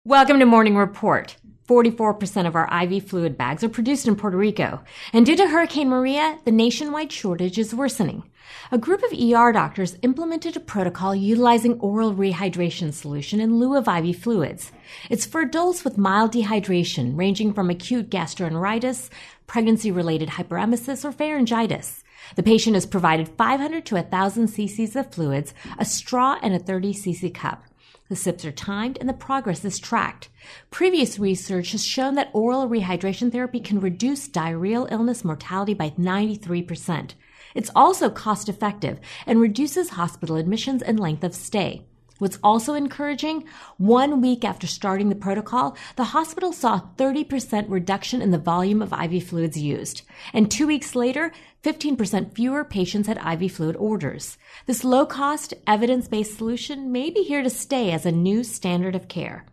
Welcome to Morning Report. 44% of our IV fluid bags are produced in Puerto Rico, and due to Hurricane Maria, the nationwide shortage is worsening. A group of ER doctors implemented a protocol utilizing oral rehydration solution in lieu of IV fluids. It's for adults with mild dehydration, ranging from acute gastroenteritis, pregnancy-related hyperemesis, or pharyngitis. The patient is provided 500 to 1,000 cc's of fluids, a straw, and a 30 cc cup. The sips are timed and the progress is tracked. Previous research has shown that oral rehydration therapy can reduce diarrheal illness mortality by 93%. It's also cost effective and reduces hospital admissions and length of stay. What's also encouraging, 1 week after starting the protocol, the hospital saw a 30% reduction in the volume of IV fluids used. And 2 weeks later, 15% fewer patients had IV fluid orders. This low-cost, evidence-based solution may be here to stay as a new standard of care.